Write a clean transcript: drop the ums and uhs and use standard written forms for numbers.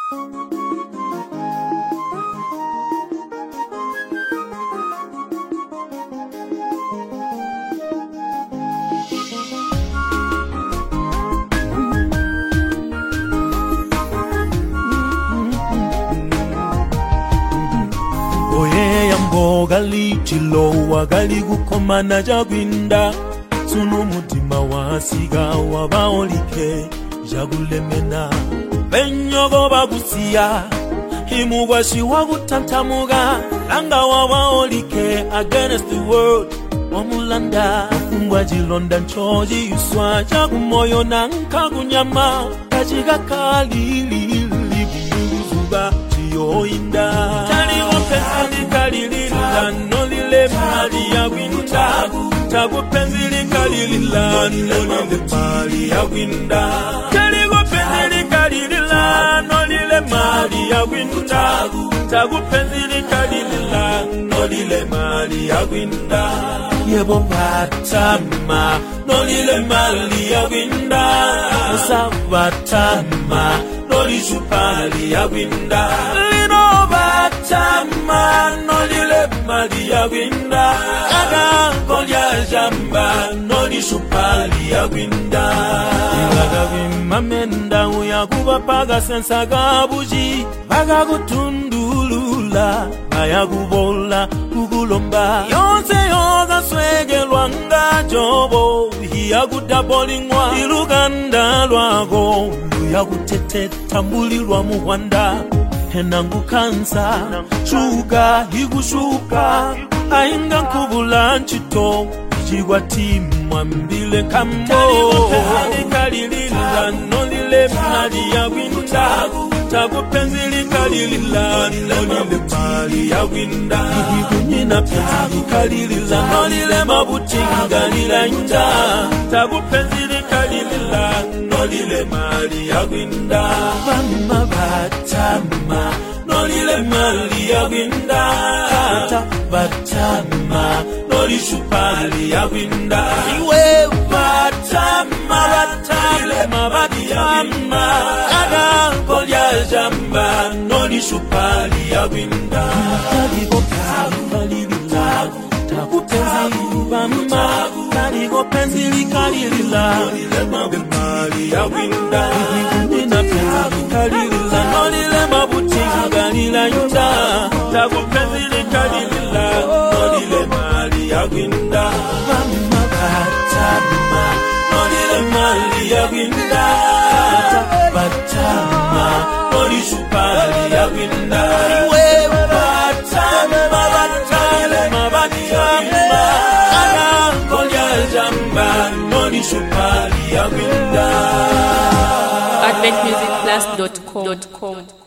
gali chilowa gali gukomana jagwinda sunu mutima wasiga wabaolike jagulemena benyogo bagusiya imugwashi wagutantamuga langa wabaolike against the world omulanda ngwa jilonda nchoji yuswa jagumoyo nankagunyama kajiga kalili libuzuba chiyoinda taliwo pensani kalilila nolile mali ya winda tagu pensili kalilila nolile mali ya winda taliwo pensili kalilila nolile mali ya winda tagu pensili kalilila nolile mali ya winda yebo batama nolile mali ya winda sabatama noli chupali ya winda lino batama nolile mali ya winda aga kolya jamba noli chupali ya winda ilaga vimamenda uyakuba paga sensa gabuji baga gutundulula ayagubola kugulomba yonse yoga swegelwanga jobo hiyagudabolingwa iluganda lwago yagutete mbulirwa mu Rwanda henangu kansa shuga higushuka ainga nkubula nchito jigwa timwa mbile kambo kalilila nolile mali ya winda tagu penzili kalilila nolile mali ya winda nyina penzili kalilila nolile mabutinga nilanja tagu penzili kalilila nolile mali ya winda mama batama nolile mali ya winda batama noli chupali ya winda iwe batama batama batama aga kolya jamba noli chupali ya winda taligo kalilila takupenzi bama taligo penzili kalilila nolile mali ya winda nina penzi kalilila nolile mabutinga nilanja takupenzili kalilila nolile mali ya winda mama batama nolile mali ya winda batama noli chupali ya winda iwe batama batama batama ana kolya jamba noli chupali ya winda adventmusicplus.com